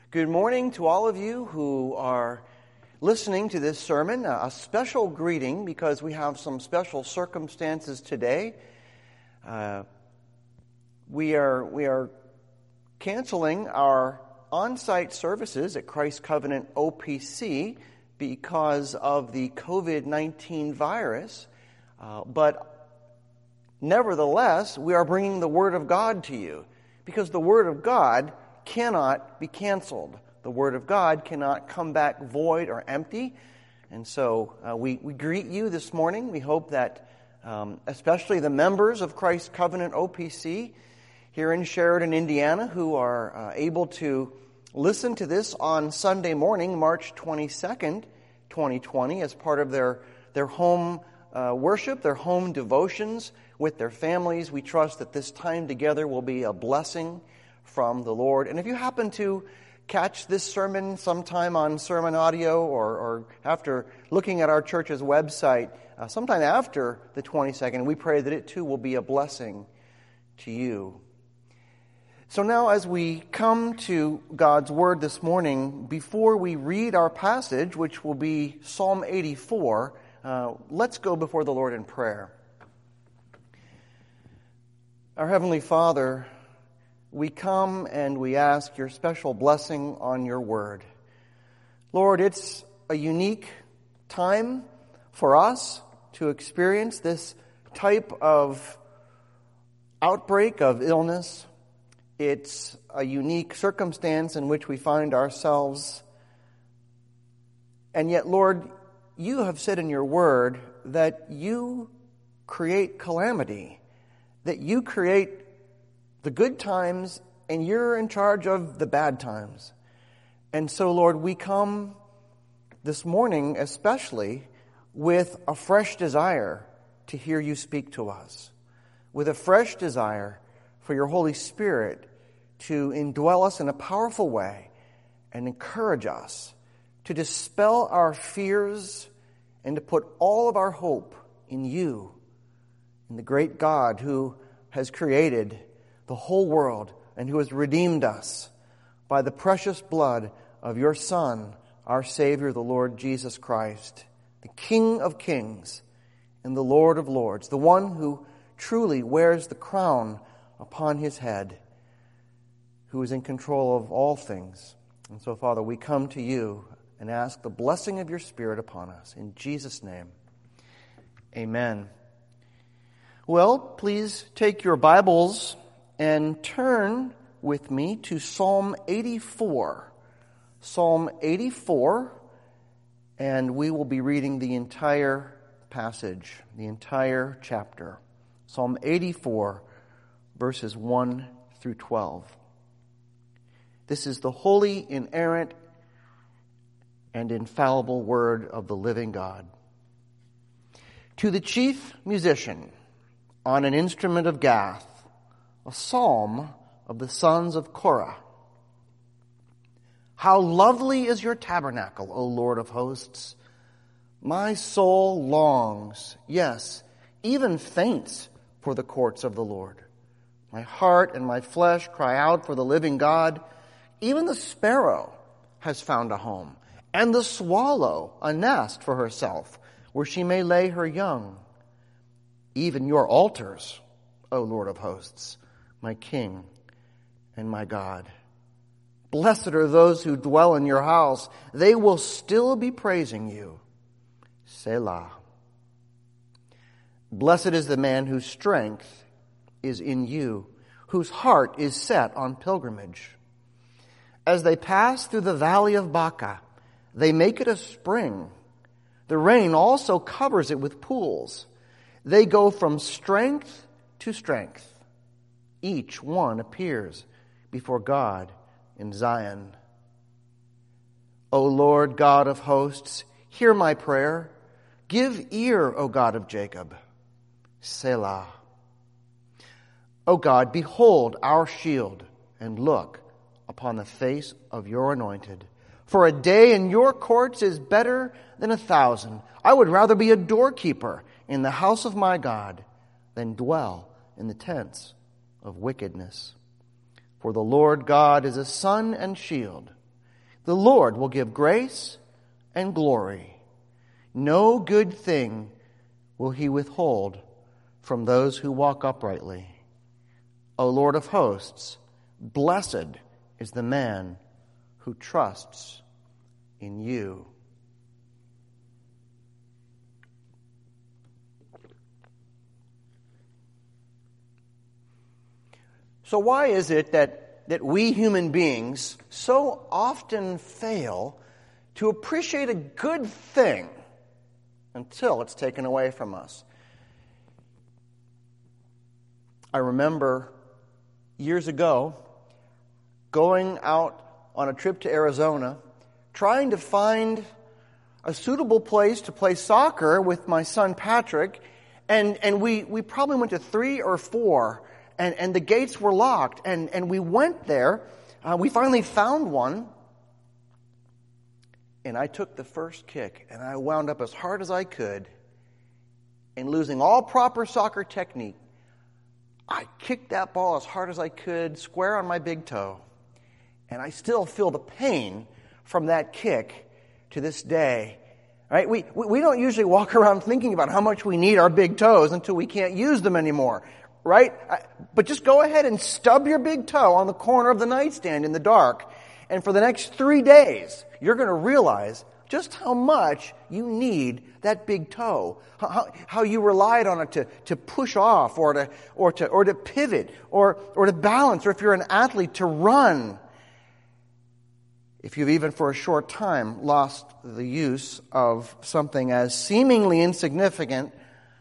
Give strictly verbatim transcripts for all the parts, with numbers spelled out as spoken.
Good morning to all of you who are listening to this sermon. A special greeting because we have some special circumstances today. Uh, we are we are canceling our on-site services at Christ Covenant O P C because of the covid nineteen virus. Uh, but nevertheless, we are bringing the Word of God to you because the Word of God cannot be canceled. The Word of God cannot come back void or empty. And so uh, we, we greet you this morning. We hope that um, especially the members of Christ Covenant O P C here in Sheridan, Indiana, who are uh, able to listen to this on Sunday morning, March twenty-second, twenty twenty, as part of their, their home uh, worship, their home devotions with their families. We trust that this time together will be a blessing from the Lord. And if you happen to catch this sermon sometime on sermon audio or, or after looking at our church's website, uh, sometime after the twenty-second, we pray that it too will be a blessing to you. So now as we come to God's Word this morning, before we read our passage, which will be Psalm eighty-four, uh, let's go before the Lord in prayer. Our Heavenly Father, we come and we ask your special blessing on your word. Lord, it's a unique time for us to experience this type of outbreak of illness. It's a unique circumstance in which we find ourselves. And yet, Lord, you have said in your word that you create calamity, that you create the good times, and you're in charge of the bad times. And so, Lord, we come this morning especially with a fresh desire to hear you speak to us, with a fresh desire for your Holy Spirit to indwell us in a powerful way and encourage us to dispel our fears and to put all of our hope in you, in the great God who has created the whole world, and who has redeemed us by the precious blood of your Son, our Savior, the Lord Jesus Christ, the King of kings and the Lord of lords, the one who truly wears the crown upon his head, who is in control of all things. And so, Father, we come to you and ask the blessing of your Spirit upon us. In Jesus' name, amen. Well, please take your Bibles and turn with me to Psalm eighty-four. Psalm eighty-four, and we will be reading the entire passage, the entire chapter. Psalm eighty-four, verses one through twelve. This is the holy, inerrant, and infallible word of the living God. To the chief musician on an instrument of Gath, a psalm of the sons of Korah. How lovely is your tabernacle, O Lord of hosts! My soul longs, yes, even faints for the courts of the Lord. My heart and my flesh cry out for the living God. Even the sparrow has found a home, and the swallow a nest for herself, where she may lay her young. Even your altars, O Lord of hosts, my King and my God. Blessed are those who dwell in your house. They will still be praising you. Selah. Blessed is the man whose strength is in you, whose heart is set on pilgrimage. As they pass through the valley of Baca, they make it a spring. The rain also covers it with pools. They go from strength to strength. Each one appears before God in Zion. O Lord God of hosts, hear my prayer. Give ear, O God of Jacob. Selah. O God, behold our shield and look upon the face of your anointed. For a day in your courts is better than a thousand. I would rather be a doorkeeper in the house of my God than dwell in the tents of wickedness. For the Lord God is a sun and shield. The Lord will give grace and glory. No good thing will he withhold from those who walk uprightly. O Lord of hosts, blessed is the man who trusts in you. So why is it that, that we human beings so often fail to appreciate a good thing until it's taken away from us? I remember years ago going out on a trip to Arizona, trying to find a suitable place to play soccer with my son Patrick, and, and we, we probably went to three or four, and, and the gates were locked, and, and we went there. Uh, we finally found one, and I took the first kick, and I wound up as hard as I could, and losing all proper soccer technique, I kicked that ball as hard as I could, square on my big toe. And I still feel the pain from that kick to this day. Right? We, we don't usually walk around thinking about how much we need our big toes until we can't use them anymore. Right? But just go ahead and stub your big toe on the corner of the nightstand in the dark. And for the next three days, you're going to realize just how much you need that big toe. How, how you relied on it to, to push off or to, or to, or to pivot or, or to balance, or if you're an athlete, to run. If you've even for a short time lost the use of something as seemingly insignificant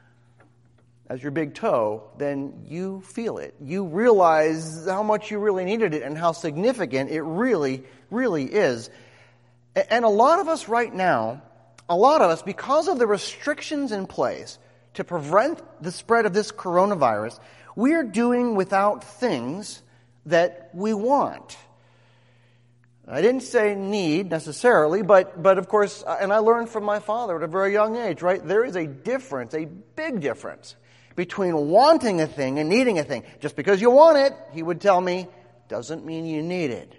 as your big toe, then you feel it. You realize how much you really needed it and how significant it really, really is. And a lot of us right now, a lot of us, because of the restrictions in place to prevent the spread of this coronavirus, we're doing without things that we want. I didn't say need necessarily, but, but of course, and I learned from my father at a very young age, right? There is a difference, a big difference between wanting a thing and needing a thing. Just because you want it, he would tell me, doesn't mean you need it.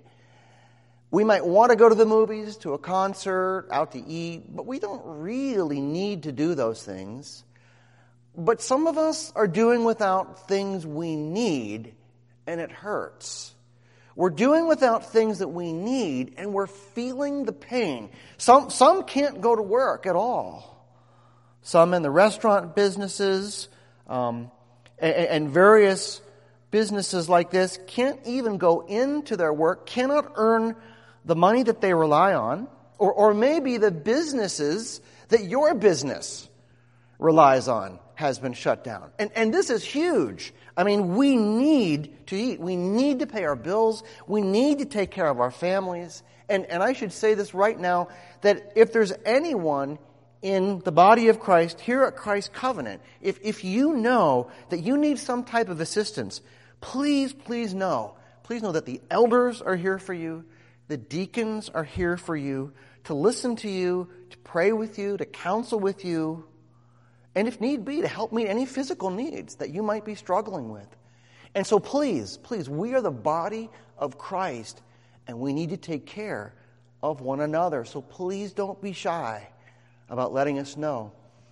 We might want to go to the movies, to a concert, out to eat, but we don't really need to do those things. But some of us are doing without things we need, and it hurts. We're doing without things that we need, and we're feeling the pain. Some, some can't go to work at all. Some in the restaurant businesses um, and, and various businesses like this can't even go into their work, cannot earn the money that they rely on, or, or maybe the businesses that your business relies on has been shut down. And, and this is huge. I mean, we need to eat. We need to pay our bills. We need to take care of our families. And, and I should say this right now, that if there's anyone in the body of Christ, here at Christ Covenant, if, if you know that you need some type of assistance, please, please know. Please know that the elders are here for you. The deacons are here for you, to listen to you, to pray with you, to counsel with you, and if need be, to help meet any physical needs that you might be struggling with. And so please, please, we are the body of Christ, and we need to take care of one another. So please don't be shy about letting us know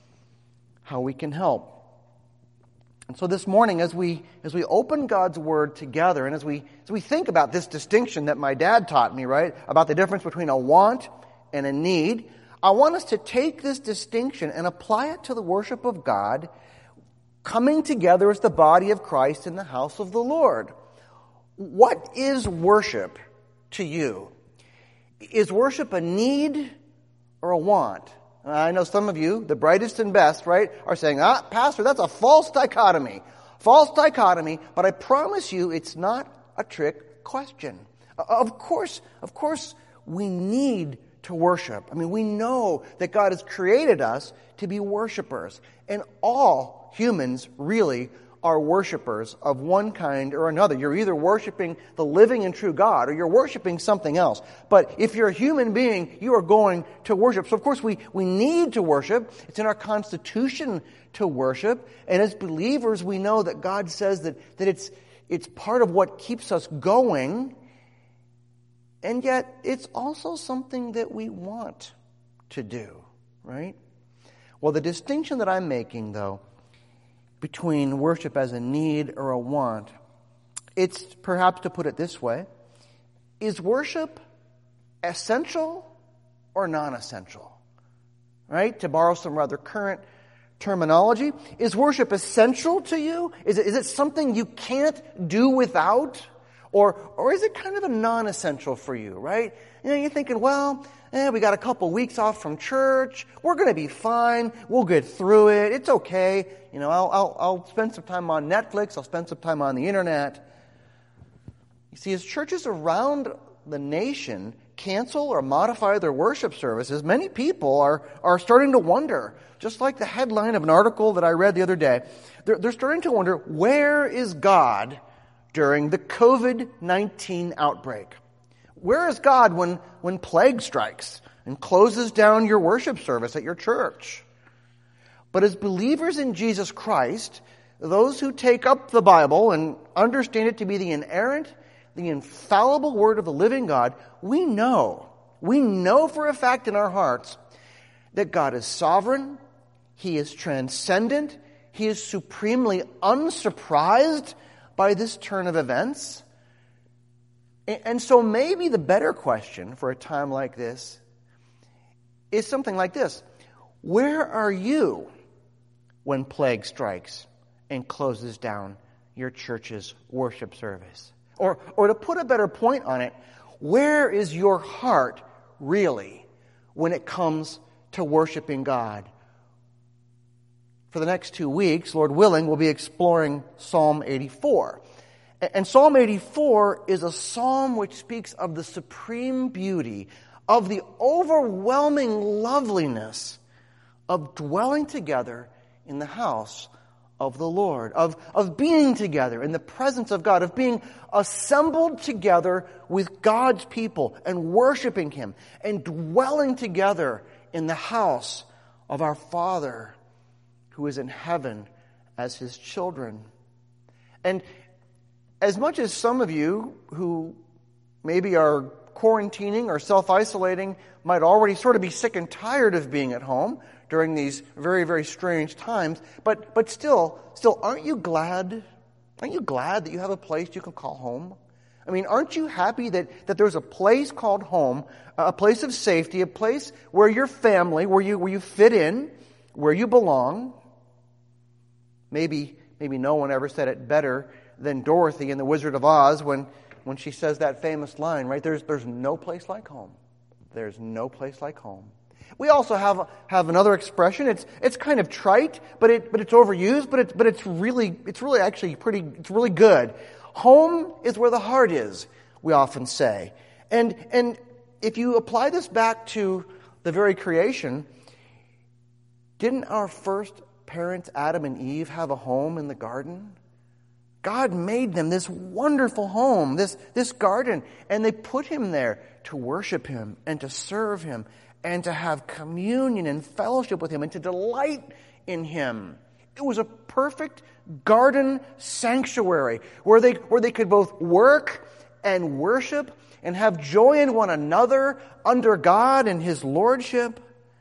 how we can help. And so this morning, as we as we open God's Word together, and as we as we think about this distinction that my dad taught me, right, about the difference between a want and a need, I want us to take this distinction and apply it to the worship of God, coming together as the body of Christ in the house of the Lord. What is worship to you? Is worship a need or a want? I know some of you, the brightest and best, right, are saying, ah, Pastor, that's a false dichotomy. False dichotomy, but I promise you it's not a trick question. Of course, of course, we need to worship. I mean, we know that God has created us to be worshipers. And all humans really are worshipers of one kind or another. You're either worshiping the living and true God or you're worshiping something else. But if you're a human being, you are going to worship. So of course we, we need to worship. It's in our constitution to worship. And as believers, we know that God says that, that it's, it's part of what keeps us going. And yet, it's also something that we want to do, right? Well, the distinction that I'm making, though, between worship as a need or a want, it's perhaps to put it this way: is worship essential or non-essential? Right? To borrow some rather current terminology, is worship essential to you? Is it, is it something you can't do without? Or, or is it kind of a non-essential for you, right? You know, you're thinking, well, eh, we got a couple weeks off from church. We're going to be fine. We'll get through it. It's okay. You know, I'll, I'll, I'll spend some time on Netflix. I'll spend some time on the internet. You see, as churches around the nation cancel or modify their worship services, many people are, are starting to wonder, just like the headline of an article that I read the other day, they're, they're starting to wonder, where is God during the covid nineteen outbreak? Where is God when, when plague strikes and closes down your worship service at your church? But as believers in Jesus Christ, those who take up the Bible and understand it to be the inerrant, the infallible Word of the living God, we know, we know for a fact in our hearts that God is sovereign, He is transcendent, He is supremely unsurprised by this turn of events. And so maybe the better question for a time like this is something like this: where are you when plague strikes and closes down your church's worship service? Or, or to put a better point on it, where is your heart really when it comes to worshiping God? For the next two weeks, Lord willing, we'll be exploring Psalm eighty-four. And Psalm eighty-four is a psalm which speaks of the supreme beauty, of the overwhelming loveliness of dwelling together in the house of the Lord, of, of being together in the presence of God, of being assembled together with God's people and worshiping Him and dwelling together in the house of our Father who is in heaven as His children. And as much as some of you who maybe are quarantining or self-isolating might already sort of be sick and tired of being at home during these very, very strange times, but but still, still, aren't you glad? Aren't you glad that you have a place you can call home? I mean, aren't you happy that, that there's a place called home, a place of safety, a place where your family, where you where you fit in, where you belong? Maybe maybe no one ever said it better than Dorothy in The Wizard of Oz when, when she says that famous line, right? There's there's no place like home. There's no place like home. We also have have another expression. It's it's kind of trite, but it but it's overused, but it's but it's really it's really actually pretty it's really good. Home is where the heart is, we often say. And and if you apply this back to the very creation, didn't our first parents, Adam and Eve, have a home in the garden? God made them this wonderful home, this, this garden, and they put Him there to worship Him and to serve Him and to have communion and fellowship with Him and to delight in Him. It was a perfect garden sanctuary where they, where they could both work and worship and have joy in one another under God and His lordship.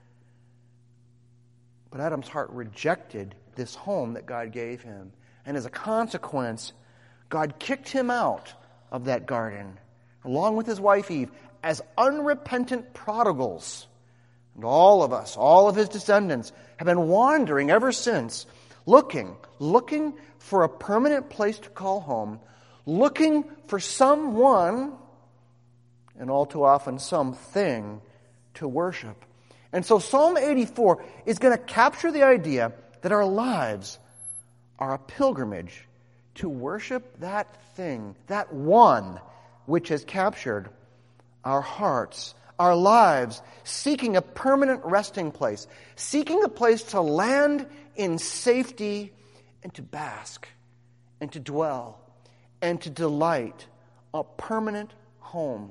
But Adam's heart rejected this home that God gave him. And as a consequence, God kicked him out of that garden, along with his wife Eve, as unrepentant prodigals. And all of us, all of his descendants, have been wandering ever since, looking, looking for a permanent place to call home, looking for someone, and all too often something, to worship. And so Psalm eighty-four is going to capture the idea that our lives are a pilgrimage to worship that thing, that one which has captured our hearts, our lives, seeking a permanent resting place, seeking a place to land in safety and to bask and to dwell and to delight, a permanent home.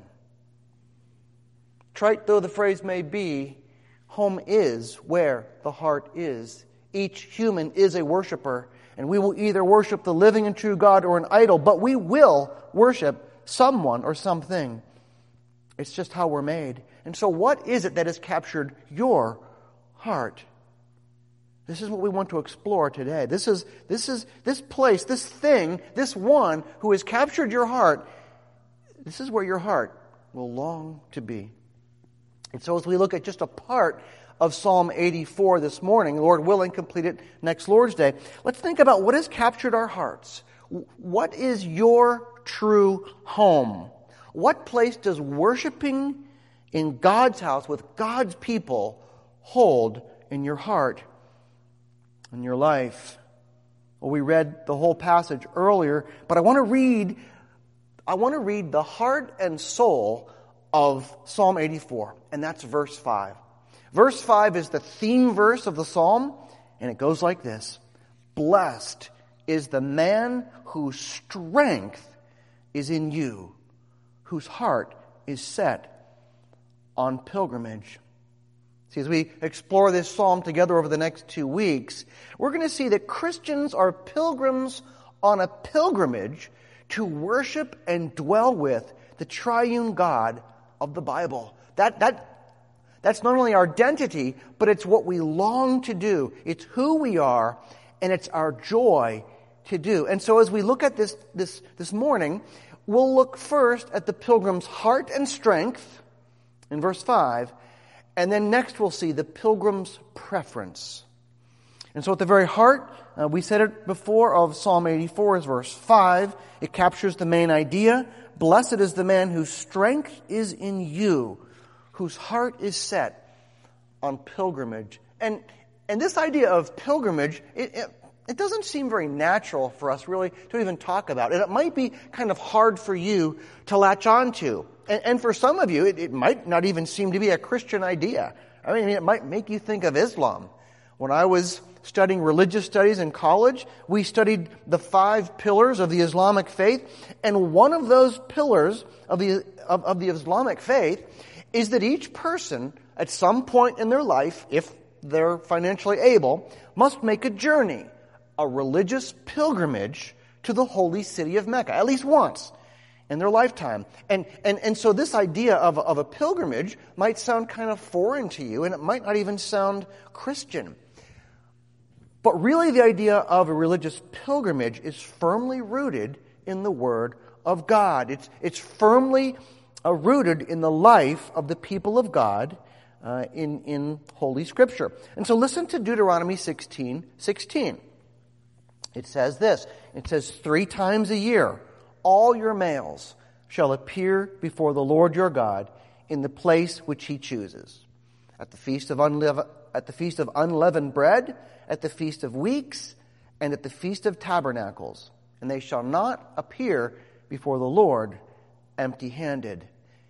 Trite though the phrase may be, home is where the heart is. Each human is a worshiper, and we will either worship the living and true God or an idol, but we will worship someone or something. It's just how we're made. And so what is it that has captured your heart? This is what we want to explore today. This is, this is, this place, this thing, this one who has captured your heart, this is where your heart will long to be. And so as we look at just a part of Psalm eighty-four this morning, Lord willing, complete it next Lord's Day, let's think about what has captured our hearts. What is your true home? What place does worshiping in God's house with God's people hold in your heart? In your life? Well, we read the whole passage earlier, but I want to read I want to read the heart and soul of Psalm eighty-four, and that's verse five. Verse five is the theme verse of the psalm, and it goes like this: Blessed is the man whose strength is in you, whose heart is set on pilgrimage. See, as we explore this psalm together over the next two weeks, we're going to see that Christians are pilgrims on a pilgrimage to worship and dwell with the triune God of the Bible. That, that, that's not only our identity, but it's what we long to do. It's who we are, and it's our joy to do. And so as we look at this, this, this morning, we'll look first at the pilgrim's heart and strength in verse five, and then next we'll see the pilgrim's preference. And so at the very heart, uh, we said it before, of Psalm eighty-four is verse five. It captures the main idea. Blessed is the man whose strength is in you, whose heart is set on pilgrimage. And and this idea of pilgrimage, it, it, it doesn't seem very natural for us really to even talk about. And it might be kind of hard for you to latch on to. And, and for some of you, it, it might not even seem to be a Christian idea. I mean, it might make you think of Islam. When I was studying religious studies in college, we studied the five pillars of the Islamic faith. And one of those pillars of the, of, of the Islamic faith is that each person, at some point in their life, if they're financially able, must make a journey, a religious pilgrimage to the holy city of Mecca, at least once in their lifetime. And, and, and so this idea of, of a pilgrimage might sound kind of foreign to you, and it might not even sound Christian. But really the idea of a religious pilgrimage is firmly rooted in the Word of God. It's, it's firmly uh, rooted in the life of the people of God uh, in, in Holy Scripture. And so listen to Deuteronomy sixteen sixteen. It says this. It says, three times a year, all your males shall appear before the Lord your God in the place which he chooses. At the feast of unleavened, at the feast of unleavened bread, at the feast of weeks, and at the feast of tabernacles. And they shall not appear before the Lord empty-handed.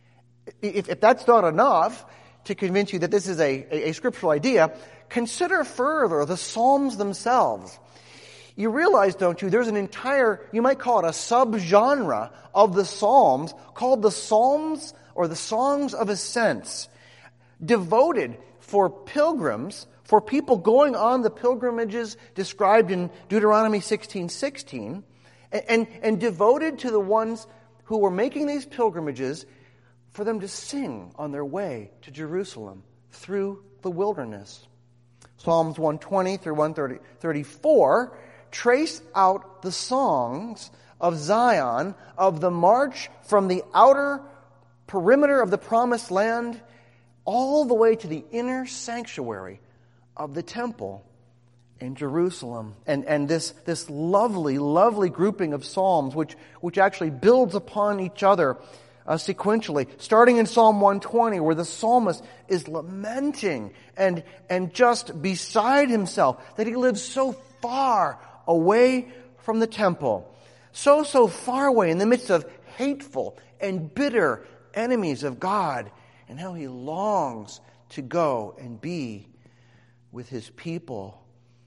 If, if that's not enough to convince you that this is a, a, a scriptural idea, consider further the Psalms themselves. You realize, don't you, there's an entire, you might call it a subgenre of the Psalms called the Psalms or the Songs of Ascents, devoted for pilgrims, for people going on the pilgrimages described in Deuteronomy sixteen sixteen, and, and, and devoted to the ones who were making these pilgrimages for them to sing on their way to Jerusalem through the wilderness. Psalms one twenty through one thirty-four trace out the songs of Zion, of the march from the outer perimeter of the promised land all the way to the inner sanctuary of the temple in Jerusalem. And, and this, this lovely, lovely grouping of psalms, which, which actually builds upon each other uh, sequentially, starting in Psalm one twenty, where the psalmist is lamenting and, and just beside himself that he lives so far away from the temple, so, so far away in the midst of hateful and bitter enemies of God, and how he longs to go and be with his people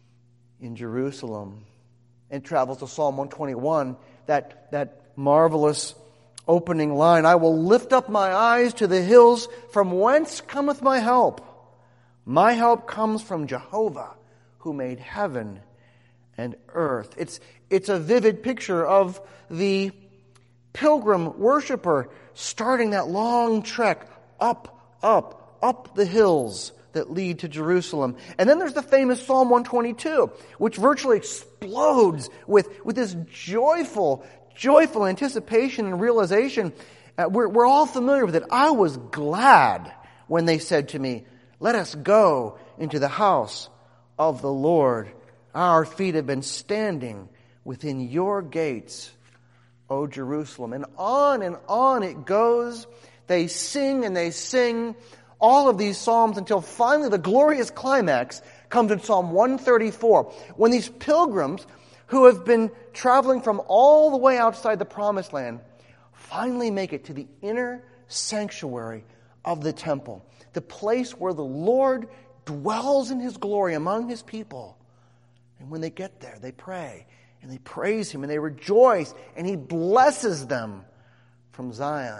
in Jerusalem. And travels to Psalm one twenty-one, that, that marvelous opening line, I will lift up my eyes to the hills, from whence cometh my help? My help comes from Jehovah, who made heaven and earth. It's, it's a vivid picture of the pilgrim worshiper starting that long trek up, up, up the hills that lead to Jerusalem. And then there's the famous Psalm one twenty-two, which virtually explodes with, with this joyful, joyful anticipation and realization. Uh, we're, we're all familiar with it. I was glad when they said to me, let us go into the house of the Lord. Our feet have been standing within your gates, O Jerusalem. And on and on it goes. They sing and they sing all of these psalms until finally the glorious climax comes in Psalm one thirty-four, when these pilgrims who have been traveling from all the way outside the promised land finally make it to the inner sanctuary of the temple, the place where the Lord dwells in His glory among His people. And when they get there, they pray and they praise Him and they rejoice, and He blesses them from Zion.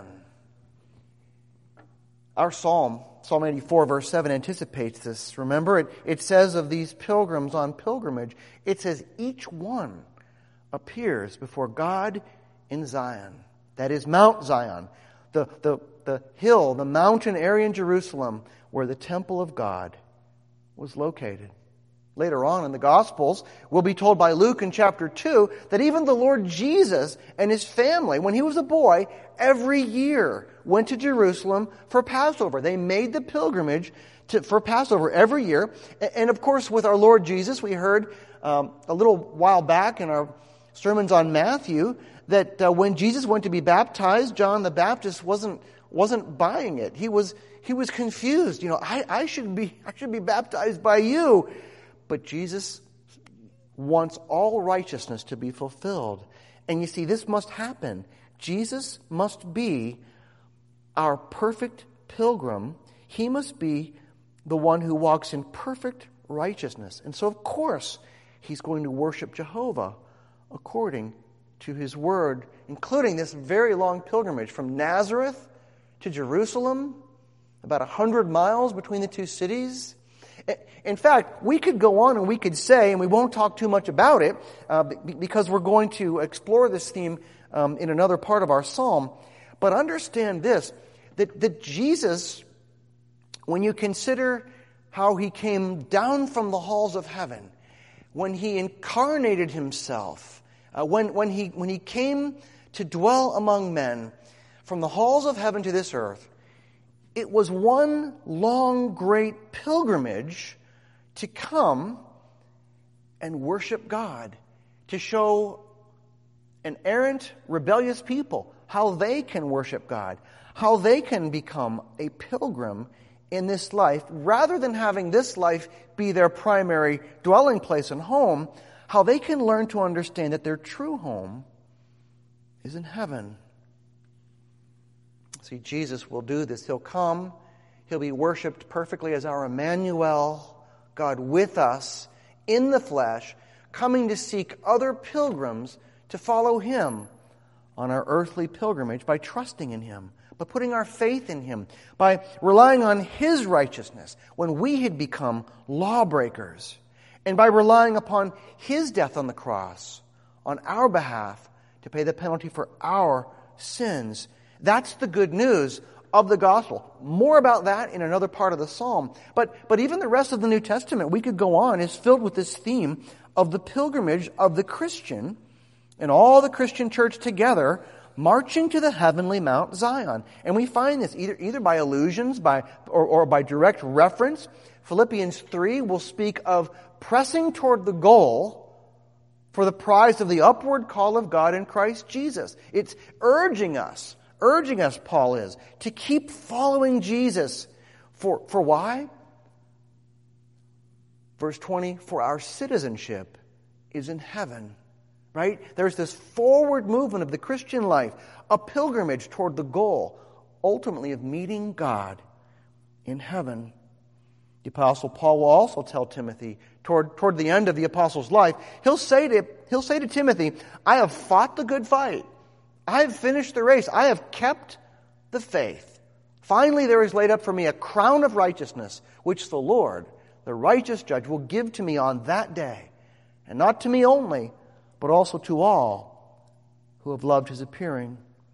Our psalm, Psalm eighty-four, verse seven, anticipates this. Remember, it, it says of these pilgrims on pilgrimage, it says each one appears before God in Zion. That is Mount Zion, the, the, the hill, the mountain area in Jerusalem where the temple of God was located. Later on in the Gospels, we'll be told by Luke in chapter two that even the Lord Jesus and His family, when He was a boy, every year went to Jerusalem for Passover. They made the pilgrimage to, for Passover every year. And of course, with our Lord Jesus, we heard um, a little while back in our sermons on Matthew that uh, when Jesus went to be baptized, John the Baptist wasn't wasn't buying it. He was he was confused. You know, I, I should be I should be baptized by you. But Jesus wants all righteousness to be fulfilled. And you see, this must happen. Jesus must be our perfect pilgrim. He must be the one who walks in perfect righteousness. And so, of course, He's going to worship Jehovah according to His word, including this very long pilgrimage from Nazareth to Jerusalem, about a hundred miles between the two cities. In fact, we could go on and we could say, and we won't talk too much about it, uh, because we're going to explore this theme um, in another part of our psalm. But understand this, that, that Jesus, when you consider how He came down from the halls of heaven, when He incarnated Himself, uh, when, when, he, when He came to dwell among men, from the halls of heaven to this earth, it was one long, great pilgrimage to come and worship God, to show an errant, rebellious people how they can worship God, how they can become a pilgrim in this life, rather than having this life be their primary dwelling place and home, how they can learn to understand that their true home is in heaven. See, Jesus will do this. He'll come. He'll be worshipped perfectly as our Emmanuel, God with us in the flesh, coming to seek other pilgrims to follow Him on our earthly pilgrimage by trusting in Him, by putting our faith in Him, by relying on His righteousness when we had become lawbreakers, and by relying upon His death on the cross on our behalf to pay the penalty for our sins. That's the good news of the gospel. More about that in another part of the psalm. But, but even the rest of the New Testament, we could go on, is filled with this theme of the pilgrimage of the Christian and all the Christian church together marching to the heavenly Mount Zion. And we find this either, either by allusions by, or, or by direct reference. Philippians three will speak of pressing toward the goal for the prize of the upward call of God in Christ Jesus. It's urging us, urging us, Paul is, to keep following Jesus. For, for why? Verse twenty, for our citizenship is in heaven. Right? There's this forward movement of the Christian life, a pilgrimage toward the goal, ultimately, of meeting God in heaven. The Apostle Paul will also tell Timothy, toward, toward the end of the Apostle's life, he'll say to, he'll say to Timothy, I have fought the good fight. I have finished the race. I have kept the faith. Finally, there is laid up for me a crown of righteousness, which the Lord, the righteous judge, will give to me on that day. And not to me only, but also to all who have loved His appearing.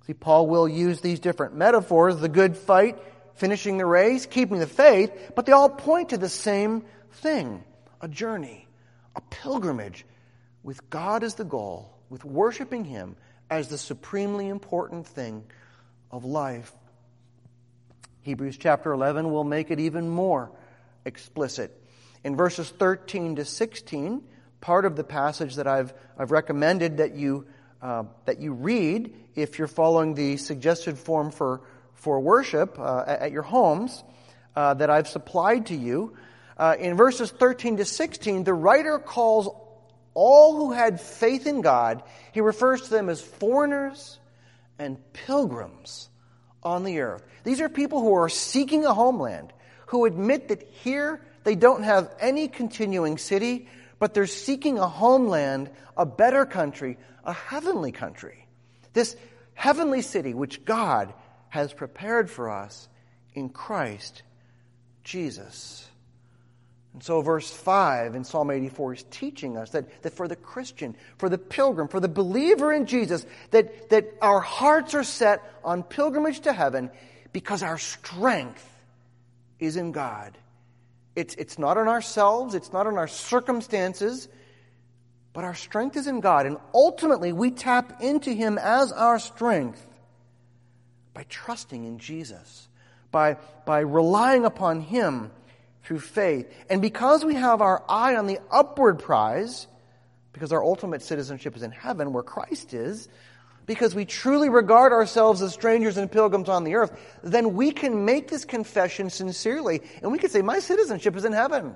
See, Paul will use these different metaphors, the good fight, finishing the race, keeping the faith, but they all point to the same thing, a journey, a pilgrimage, with God as the goal, with worshiping Him as the supremely important thing of life. Hebrews chapter eleven will make it even more explicit. In verses thirteen to sixteen, part of the passage that I've I've recommended that you uh, that you read if you're following the suggested form for for worship uh, at your homes uh, that I've supplied to you. Uh, in verses thirteen to sixteen, the writer calls all who had faith in God, he refers to them as foreigners and pilgrims on the earth. These are people who are seeking a homeland, who admit that here they don't have any continuing city, but they're seeking a homeland, a better country, a heavenly country. This heavenly city which God has prepared for us in Christ Jesus. And so verse five in Psalm eighty-four is teaching us that, that for the Christian, for the pilgrim, for the believer in Jesus, that, that our hearts are set on pilgrimage to heaven because our strength is in God. It's, it's not in ourselves, it's not in our circumstances, but our strength is in God. And ultimately we tap into Him as our strength by trusting in Jesus, by, by relying upon Him through faith. And because we have our eye on the upward prize, because our ultimate citizenship is in heaven where Christ is, because we truly regard ourselves as strangers and pilgrims on the earth, then we can make this confession sincerely and we can say, my citizenship is in heaven.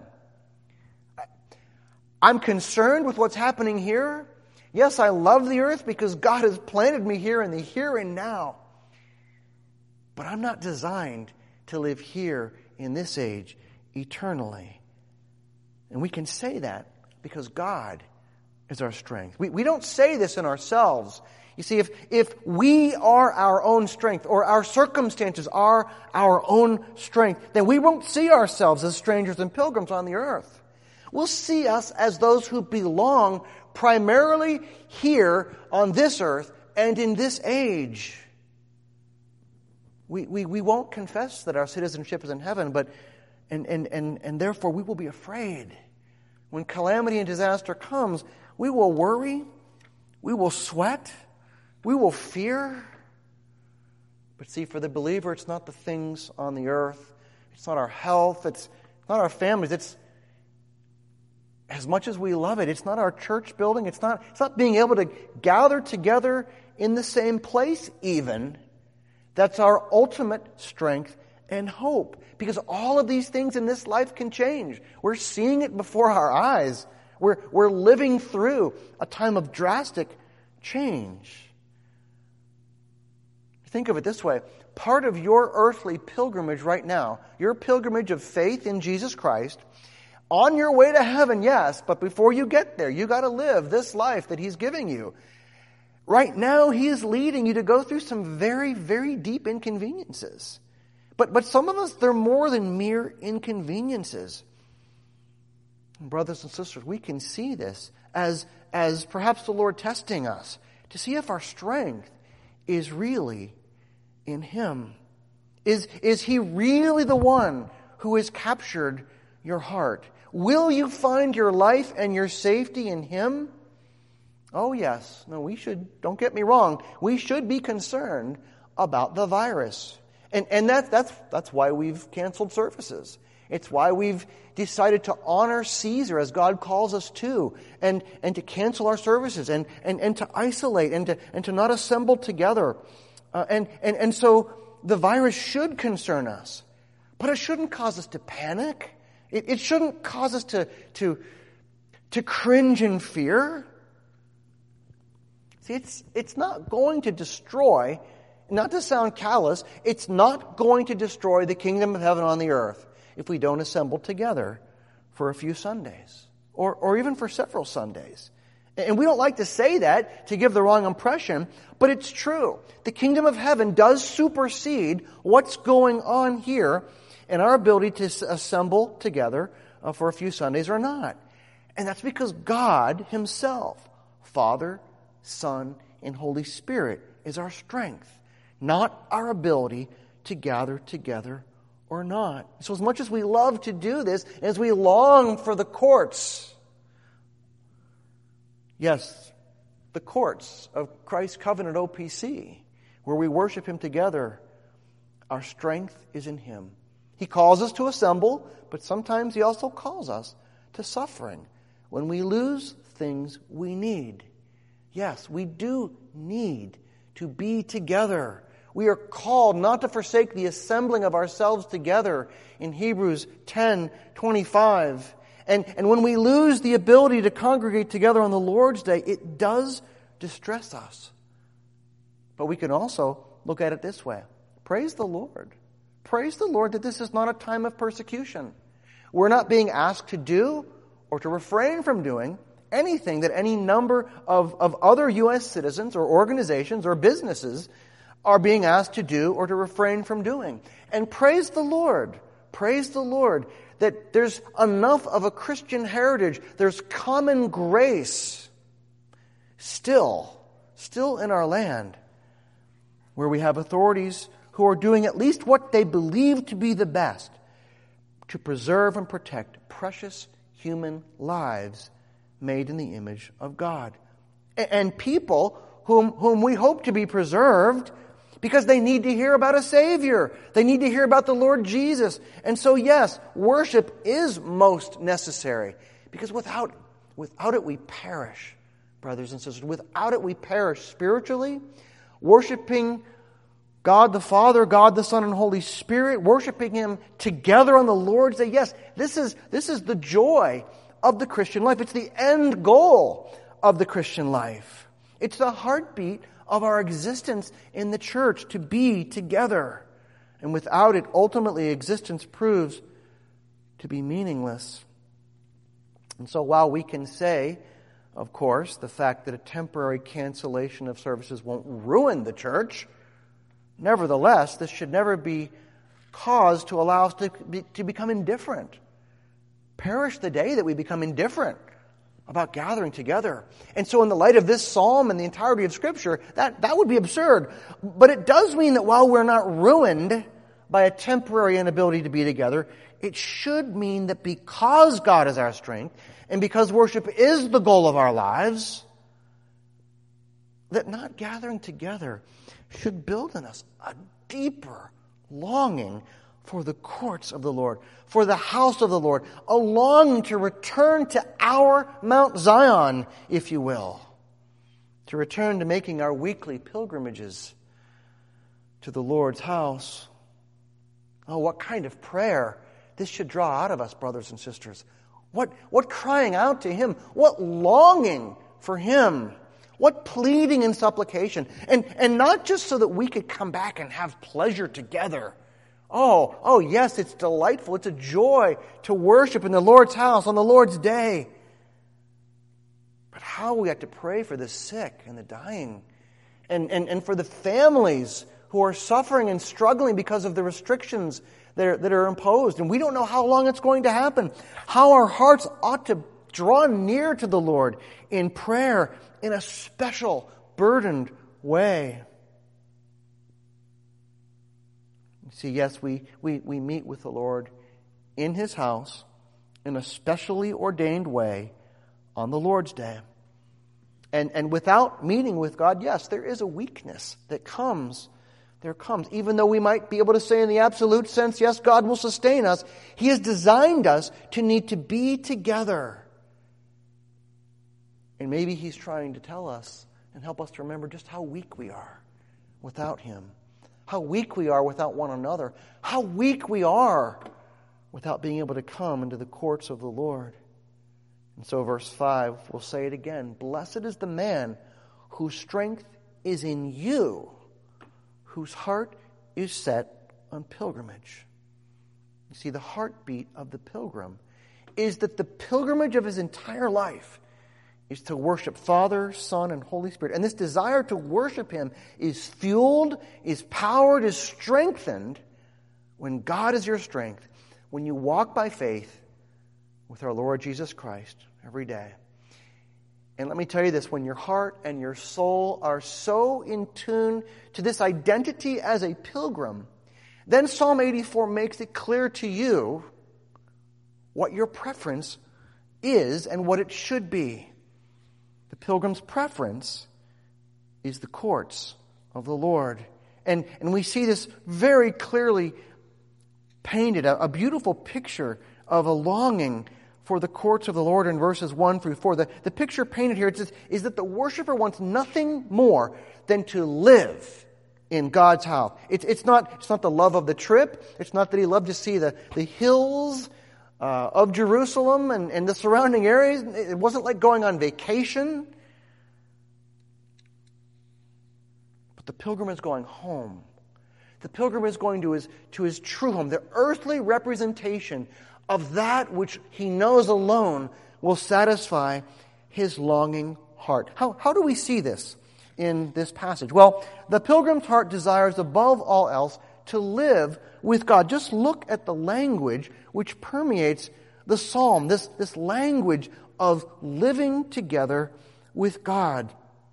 I'm concerned with what's happening here. Yes, I love the earth because God has planted me here in the here and now. But I'm not designed to live here in this age eternally. And we can say that because God is our strength. We, we don't say this in ourselves. You see, if, if we are our own strength, or our circumstances are our own strength, then we won't see ourselves as strangers and pilgrims on the earth. We'll see us as those who belong primarily here on this earth and in this age. We, we, we won't confess that our citizenship is in heaven, but And, and, and, and therefore we will be afraid. When calamity and disaster comes, we will worry, we will sweat, we will fear. But see, for the believer, it's not the things on the earth, it's not our health, it's not our families, it's as much as we love it, it's not our church building, it's not, it's not being able to gather together in the same place even. That's our ultimate strength and hope. Because all of these things in this life can change. We're seeing it before our eyes. We're, we're living through a time of drastic change. Think of it this way. Part of your earthly pilgrimage right now, your pilgrimage of faith in Jesus Christ, on your way to heaven, yes, but before you get there, you got to live this life that He's giving you. Right now, He is leading you to go through some very, very deep inconveniences. But but some of us, they're more than mere inconveniences. Brothers and sisters, we can see this as, as perhaps the Lord testing us to see if our strength is really in Him. Is, is He really the one who has captured your heart? Will you find your life and your safety in Him? Oh yes. No, we should, don't get me wrong, we should be concerned about the virus. And, and that, that's, that's why we've canceled services. It's why we've decided to honor Caesar as God calls us to, and, and to cancel our services, and, and, and to isolate, and to, and to not assemble together. Uh, and, and, and so the virus should concern us, but it shouldn't cause us to panic. It, it shouldn't cause us to, to, to cringe in fear. See, it's, it's not going to destroy, not to sound callous, it's not going to destroy the kingdom of heaven on the earth if we don't assemble together for a few Sundays, or, or even for several Sundays. And we don't like to say that to give the wrong impression, but it's true. The kingdom of heaven does supersede what's going on here and our ability to assemble together uh, for a few Sundays or not. And that's because God Himself, Father, Son, and Holy Spirit, is our strength, not our ability to gather together or not. So as much as we love to do this, as we long for the courts, yes, the courts of Christ's covenant O P C, where we worship Him together, our strength is in Him. He calls us to assemble, but sometimes He also calls us to suffering when we lose things we need. Yes, we do need to be together. We are called not to forsake the assembling of ourselves together in Hebrews ten twenty-five. And, and when we lose the ability to congregate together on the Lord's Day, it does distress us. But we can also look at it this way. Praise the Lord. Praise the Lord that this is not a time of persecution. We're not being asked to do or to refrain from doing anything that any number of, of other U S citizens or organizations or businesses are being asked to do or to refrain from doing. And praise the Lord. Praise the Lord that there's enough of a Christian heritage, there's common grace still, still in our land, where we have authorities who are doing at least what they believe to be the best to preserve and protect precious human lives made in the image of God. And people whom, whom we hope to be preserved because they need to hear about a Savior. They need to hear about the Lord Jesus. And so, yes, worship is most necessary because without, without it we perish, brothers and sisters. Without it we perish spiritually. Worshiping God the Father, God the Son, and Holy Spirit, worshiping Him together on the Lord's Day. Yes, this is, this is the joy of the Christian life. It's the end goal of the Christian life. It's the heartbeat of our existence in the church, to be together. And without it, ultimately, existence proves to be meaningless. And so while we can say, of course, the fact that a temporary cancellation of services won't ruin the church, nevertheless, this should never be cause to allow us to, be, to become indifferent. Perish the day that we become indifferent about gathering together. And so in the light of this psalm and the entirety of Scripture, that, that would be absurd. But it does mean that while we're not ruined by a temporary inability to be together, it should mean that because God is our strength, and because worship is the goal of our lives, that not gathering together should build in us a deeper longing for the courts of the Lord, for the house of the Lord, a longing to return to our Mount Zion, if you will, to return to making our weekly pilgrimages to the Lord's house. Oh, what kind of prayer this should draw out of us, brothers and sisters. What, what crying out to Him, what longing for Him, what pleading and supplication, and, and not just so that we could come back and have pleasure together. Oh, oh yes, it's delightful. It's a joy to worship in the Lord's house on the Lord's day. But how we have to pray for the sick and the dying, and, and, and for the families who are suffering and struggling because of the restrictions that are, that are imposed. And we don't know how long it's going to happen. How our hearts ought to draw near to the Lord in prayer in a special, burdened way. See, yes, we, we, we meet with the Lord in His house in a specially ordained way on the Lord's Day. And, and without meeting with God, yes, there is a weakness that comes. There comes. Even though we might be able to say in the absolute sense, yes, God will sustain us, He has designed us to need to be together. And maybe He's trying to tell us and help us to remember just how weak we are without Him. How weak we are without one another. How weak we are without being able to come into the courts of the Lord. And so verse five, we'll say it again. Blessed is the man whose strength is in you, whose heart is set on pilgrimage. You see, the heartbeat of the pilgrim is that the pilgrimage of his entire life is to worship Father, Son, and Holy Spirit. And this desire to worship Him is fueled, is powered, is strengthened when God is your strength, when you walk by faith with our Lord Jesus Christ every day. And let me tell you this, when your heart and your soul are so in tune to this identity as a pilgrim, then Psalm eighty-four makes it clear to you what your preference is and what it should be. The pilgrim's preference is the courts of the Lord. And, and we see this very clearly painted, a, a beautiful picture of a longing for the courts of the Lord in verses one through four. The, the picture painted here is, is that the worshiper wants nothing more than to live in God's house. It's, it's, not, it's not the love of the trip. It's not that he loved to see the, the hills uh, of Jerusalem and, and the surrounding areas. It wasn't like going on vacation. But the pilgrim is going home. The pilgrim is going to his, to his true home, the earthly representation of that which he knows alone will satisfy his longing heart. How, how do we see this in this passage? Well, the pilgrim's heart desires above all else to live with God. Just look at the language which permeates the psalm, this, this language of living together with God.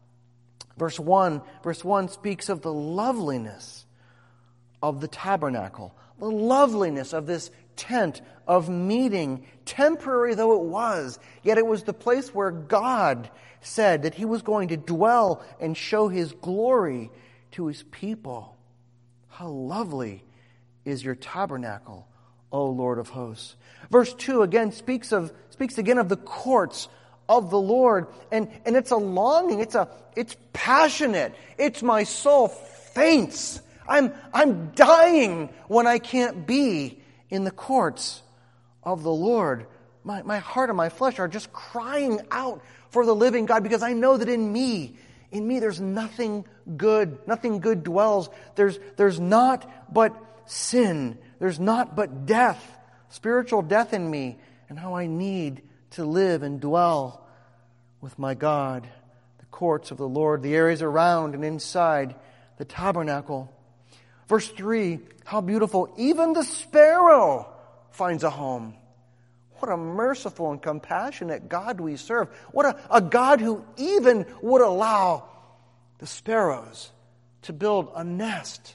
Verse one, verse one speaks of the loveliness of the tabernacle, the loveliness of this tent of meeting, temporary though it was, yet it was the place where God said that he was going to dwell and show his glory to his people. How lovely is your tabernacle, O Lord of hosts. Verse two again speaks of speaks again of the courts of the Lord, and, and it's a longing, it's a it's passionate. It's my soul faints. I'm I'm dying when I can't be in the courts of the Lord. My, my heart and my flesh are just crying out for the living God, because I know that in me, in me there's nothing good. Nothing good dwells. There's, there's not but sin. There's not but death, spiritual death in me, and how I need to live and dwell with my God. The courts of the Lord, the areas around and inside the tabernacle. Verse three, how beautiful. Even the sparrow finds a home. What a merciful and compassionate God we serve. What a, a God who even would allow the sparrows to build a nest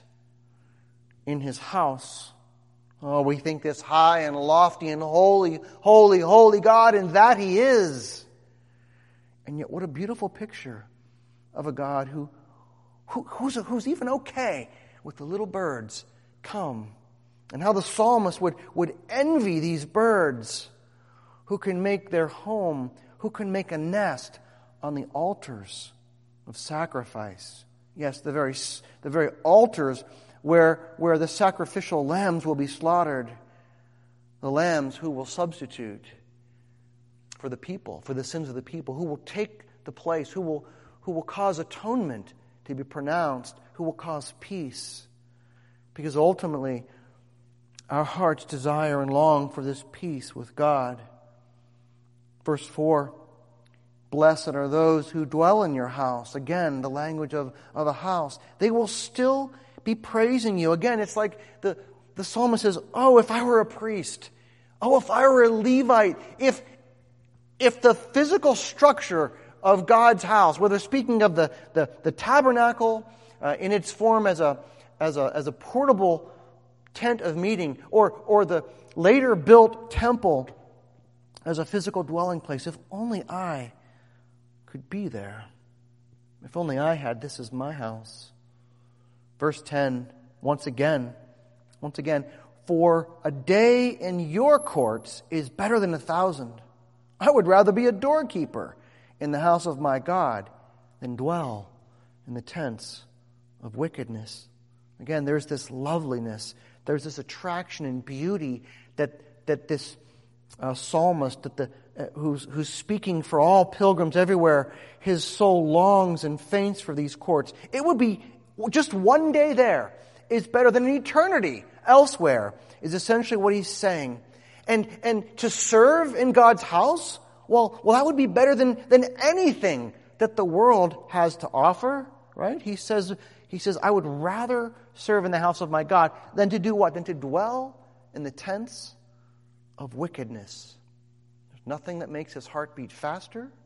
in his house. Oh, we think this high and lofty and holy, holy, holy God, and that he is. And yet what a beautiful picture of a God who, who who's, who's even okay with the little birds come. And how the psalmist would, would envy these birds who can make their home, who can make a nest on the altars of sacrifice. Yes, the very, the very altars where, where the sacrificial lambs will be slaughtered. The lambs who will substitute for the people, for the sins of the people, who will take the place, who will, who will cause atonement to be pronounced, who will cause peace. Because ultimately, our hearts desire and long for this peace with God. Verse four, blessed are those who dwell in your house. Again, the language of, of a house. They will still be praising you. Again, it's like the, the psalmist says, oh, if I were a priest. Oh, if I were a Levite. If, if the physical structure of God's house, whether speaking of the, the, the tabernacle uh, in its form as a, as a, as a portable tent of meeting, or, or the later built temple as a physical dwelling place, if only I could be there. If only I had this as my house. Verse ten, once again, once again, for a day in your courts is better than a thousand. I would rather be a doorkeeper in the house of my God than dwell in the tents of wickedness. Again, there's this loveliness, there's this attraction and beauty that that this uh, psalmist, that the uh, who's who's speaking for all pilgrims everywhere, his soul longs and faints for these courts. It would be just one day there is better than an eternity elsewhere, is essentially what he's saying. And and to serve in God's house, well, well, that would be better than than anything that the world has to offer, right? He says. He says, I would rather serve in the house of my God than to do what? Than to dwell in the tents of wickedness. There's nothing that makes his heart beat faster.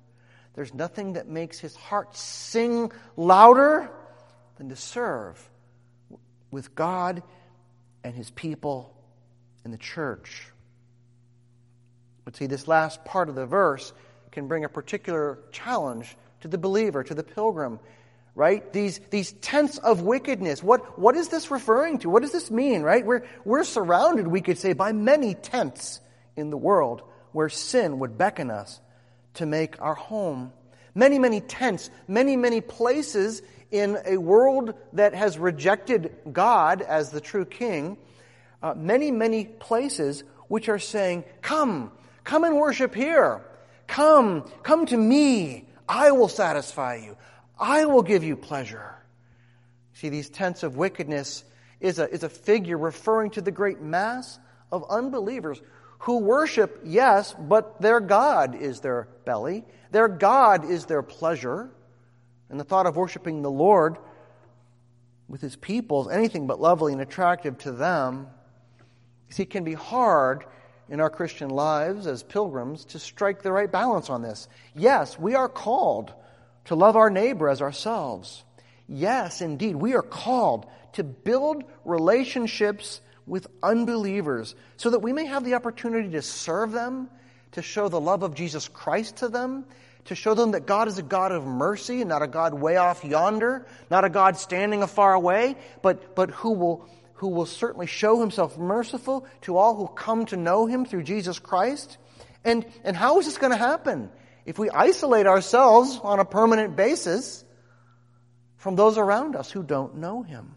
There's nothing that makes his heart sing louder than to serve with God and his people in the church. But see, this last part of the verse can bring a particular challenge to the believer, to the pilgrim, right? These these tents of wickedness. What what is this referring to? What does this mean, right? We're we're surrounded, we could say, by many tents in the world where sin would beckon us to make our home. Many, many tents, many, many places in a world that has rejected God as the true king. Uh, many, many places which are saying, come, come and worship here. Come, come to me. I will satisfy you. I will give you pleasure. See, these tents of wickedness is a, is a figure referring to the great mass of unbelievers who worship, yes, but their God is their belly. Their God is their pleasure. And the thought of worshiping the Lord with his people is anything but lovely and attractive to them. You see, it can be hard in our Christian lives as pilgrims to strike the right balance on this. Yes, we are called to love our neighbor as ourselves. Yes, indeed, we are called to build relationships with unbelievers so that we may have the opportunity to serve them, to show the love of Jesus Christ to them, to show them that God is a God of mercy and not a God way off yonder, not a God standing afar away, but, but who will who will certainly show himself merciful to all who come to know him through Jesus Christ. And, and how is this going to happen? If we isolate ourselves on a permanent basis from those around us who don't know him.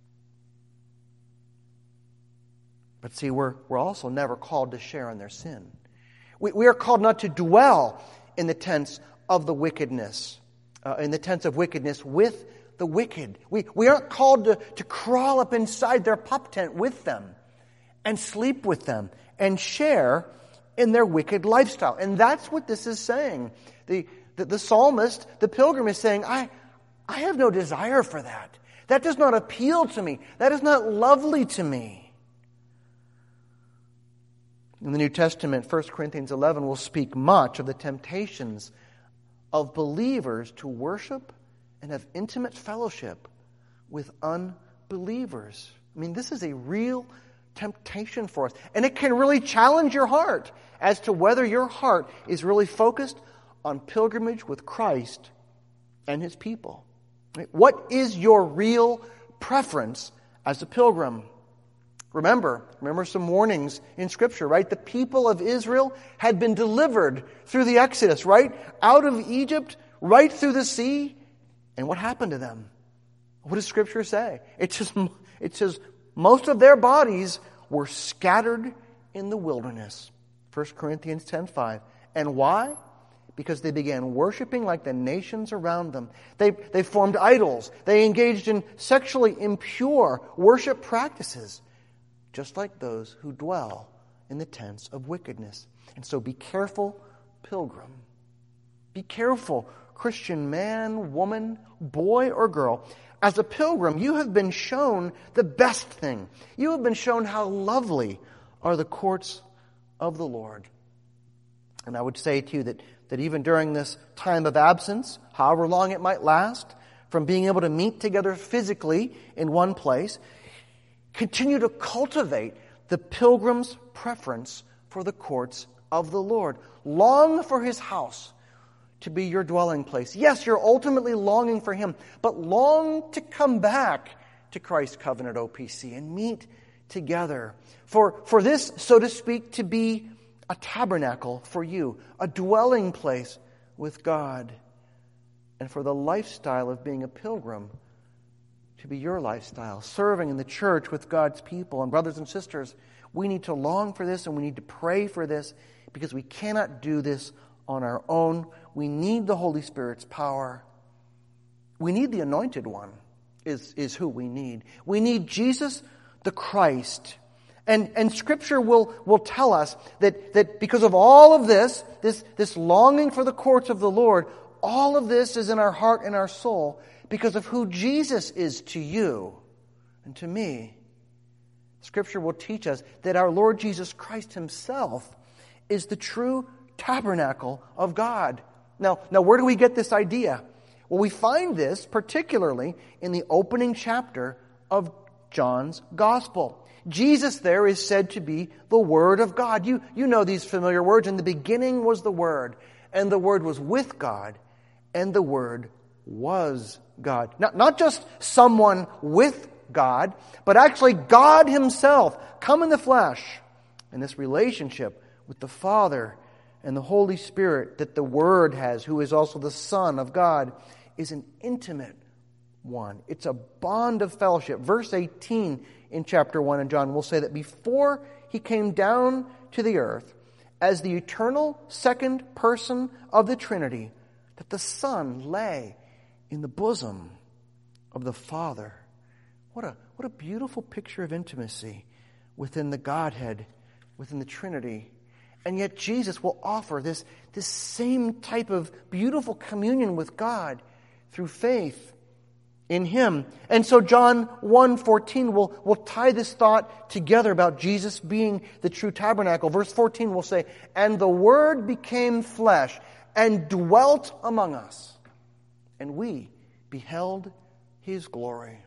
But see, we're, we're also never called to share in their sin. We, we are called not to dwell in the tents of the wickedness, uh, in the tents of wickedness with the wicked. We, we aren't called to, to crawl up inside their pup tent with them and sleep with them and share in their wicked lifestyle. And that's what this is saying. The, the, the psalmist, the pilgrim is saying, I, I have no desire for that. That does not appeal to me. That is not lovely to me. In the New Testament, First Corinthians eleven will speak much of the temptations of believers to worship and have intimate fellowship with unbelievers. I mean, this is a real temptation for us. And it can really challenge your heart as to whether your heart is really focused on pilgrimage with Christ and his people. What is your real preference as a pilgrim? Remember, remember some warnings in Scripture, right? The people of Israel had been delivered through the Exodus, right? Out of Egypt, right through the sea. And what happened to them? What does Scripture say? It says, it says most of their bodies were scattered in the wilderness. First Corinthians ten five. And why? Because they began worshiping like the nations around them. They, they formed idols. They engaged in sexually impure worship practices, just like those who dwell in the tents of wickedness. And so be careful, pilgrim. Be careful, Christian man, woman, boy, or girl. As a pilgrim, you have been shown the best thing. You have been shown how lovely are the courts of the Lord. And I would say to you that, that even during this time of absence, however long it might last, from being able to meet together physically in one place, continue to cultivate the pilgrim's preference for the courts of the Lord. Long for his house to be your dwelling place. Yes, you're ultimately longing for him, but long to come back to Christ's covenant O P C and meet together. For, for this, so to speak, to be a tabernacle for you, a dwelling place with God, and for the lifestyle of being a pilgrim to be your lifestyle, serving in the church with God's people. And brothers and sisters, we need to long for this and we need to pray for this because we cannot do this on our own. We need the Holy Spirit's power. We need the Anointed One is, is who we need. We need Jesus the Christ. And, and Scripture will, will tell us that, that because of all of this, this, this longing for the courts of the Lord, all of this is in our heart and our soul because of who Jesus is to you and to me. Scripture will teach us that our Lord Jesus Christ himself is the true tabernacle of God. Now, now where do we get this idea? Well, we find this particularly in the opening chapter of John's Gospel. Jesus there is said to be the Word of God. You, you know these familiar words. In the beginning was the Word, and the Word was with God, and the Word was God. Not, not just someone with God, but actually God Himself come in the flesh. And this relationship with the Father and the Holy Spirit that the Word has, who is also the Son of God, is an intimate one. It's a bond of fellowship. Verse eighteen in chapter one in John will say that before He came down to the earth as the eternal second person of the Trinity, that the Son lay in the bosom of the Father. What a, what a beautiful picture of intimacy within the Godhead, within the Trinity. And yet Jesus will offer this, this same type of beautiful communion with God through faith in Him. And so John one fourteen will, will tie this thought together about Jesus being the true tabernacle. Verse fourteen will say, "And the Word became flesh and dwelt among us, and we beheld His glory."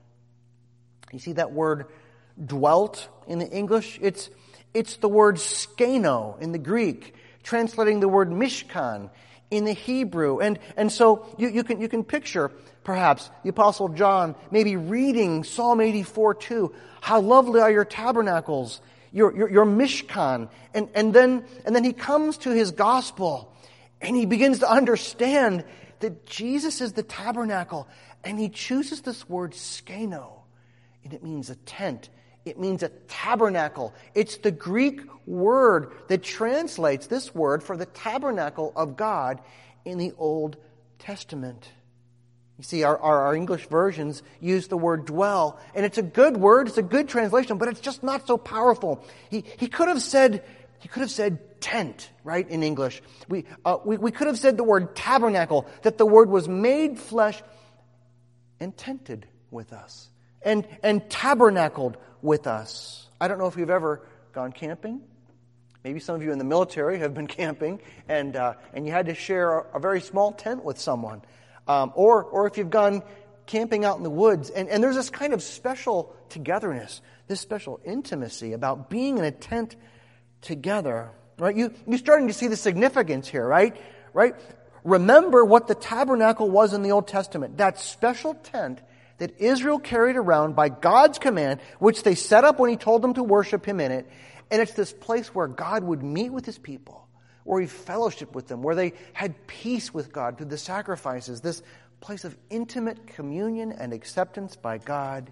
You see that word dwelt in the English? It's, it's the word skeno in the Greek, translating the word mishkan in the Hebrew. And, and so you, you can, you can picture perhaps the Apostle John maybe reading Psalm eighty-four two. How lovely are your tabernacles, your, your, your mishkan. And, and then, and then he comes to his gospel and he begins to understand that Jesus is the tabernacle, and he chooses this word skeno. And it means a tent. It means a tabernacle. It's the Greek word that translates this word for the tabernacle of God in the Old Testament. You see, our, our, our English versions use the word dwell, and it's a good word, it's a good translation, but it's just not so powerful. He, he could have said, he could have said tent, right, in English. We, uh, we, we could have said the word tabernacle, that the word was made flesh and tented with us. And, and tabernacled with us. I don't know if you've ever gone camping. Maybe some of you in the military have been camping, and uh, and you had to share a, a very small tent with someone. Um, or or if you've gone camping out in the woods, and, and there's this kind of special togetherness, this special intimacy about being in a tent together. Right? You, you're starting to see the significance here, right? Right? Remember what the tabernacle was in the Old Testament. That special tent that Israel carried around by God's command, which they set up when He told them to worship Him in it. And it's this place where God would meet with His people, where He fellowshiped with them, where they had peace with God through the sacrifices, this place of intimate communion and acceptance by God.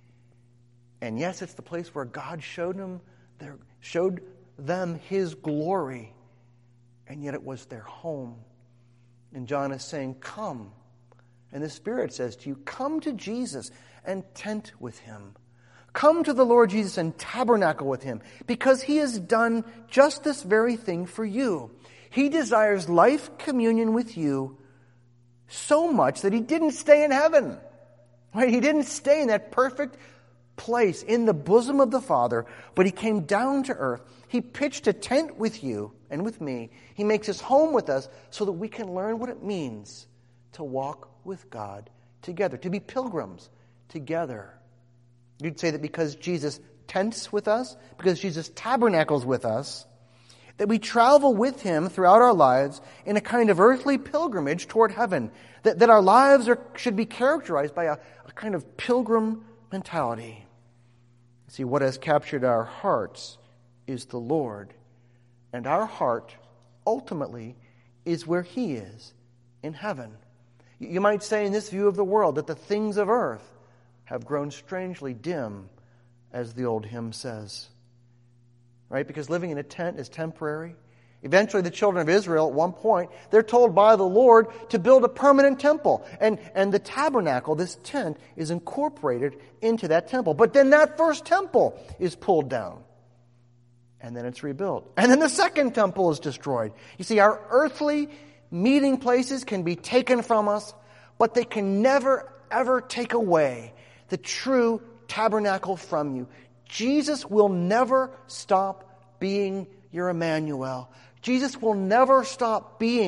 And yes, it's the place where God showed them, their, showed them His glory, and yet it was their home. And John is saying, come. And the Spirit says to you, come to Jesus and tent with Him. Come to the Lord Jesus and tabernacle with Him, because He has done just this very thing for you. He desires life communion with you so much that He didn't stay in heaven. Right? He didn't stay in that perfect place in the bosom of the Father, but He came down to earth. He pitched a tent with you and with me. He makes His home with us so that we can learn what it means to walk with God together, to be pilgrims together. You'd say that because Jesus tents with us, because Jesus tabernacles with us, that we travel with Him throughout our lives in a kind of earthly pilgrimage toward heaven, that, that our lives are, should be characterized by a, a kind of pilgrim mentality. See, what has captured our hearts is the Lord, and our heart ultimately is where He is, in heaven. You might say in this view of the world that the things of earth have grown strangely dim, as the old hymn says. Right? Because living in a tent is temporary. Eventually the children of Israel, at one point, they're told by the Lord to build a permanent temple. And, and the tabernacle, this tent, is incorporated into that temple. But then that first temple is pulled down. And then it's rebuilt. And then the second temple is destroyed. You see, our earthly meeting places can be taken from us, but they can never, ever take away the true tabernacle from you. Jesus will never stop being your Emmanuel. Jesus will never stop being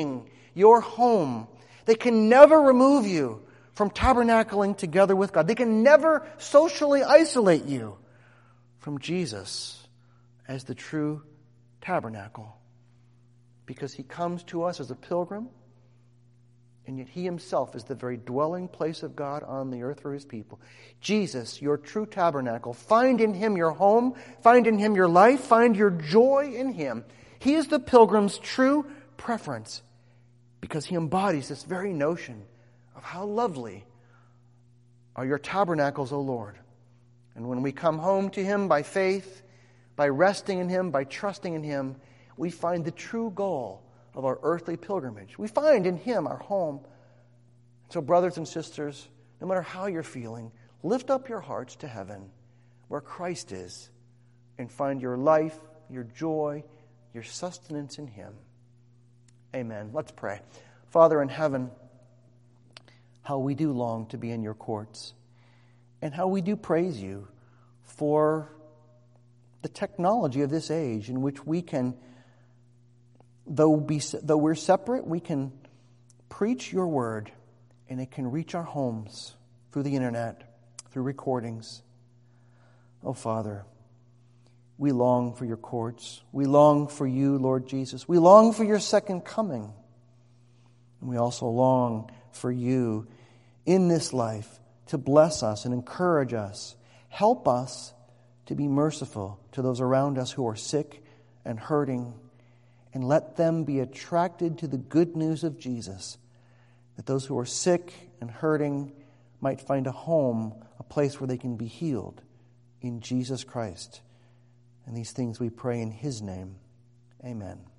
your home. They can never remove you from tabernacling together with God. They can never socially isolate you from Jesus as the true tabernacle, because he comes to us as a pilgrim, and yet he himself is the very dwelling place of God on the earth for his people. Jesus, your true tabernacle. Find in him your home. Find in him your life. Find your joy in him. He is the pilgrim's true preference, because he embodies this very notion of how lovely are your tabernacles, O Lord. And when we come home to him by faith, by resting in him, by trusting in him, we find the true goal of our earthly pilgrimage. We find in him our home. So, brothers and sisters, no matter how you're feeling, lift up your hearts to heaven, where Christ is, and find your life, your joy, your sustenance in him. Amen. Let's pray. Father in heaven, how we do long to be in your courts, and how we do praise you for the technology of this age in which we can, though, be, though we're separate, we can preach your word, and it can reach our homes through the internet, through recordings. Oh, Father, we long for your courts. We long for you, Lord Jesus. We long for your second coming. And we also long for you in this life to bless us and encourage us. Help us to be merciful to those around us who are sick and hurting, and let them be attracted to the good news of Jesus, that those who are sick and hurting might find a home, a place where they can be healed in Jesus Christ. And these things we pray in his name. Amen.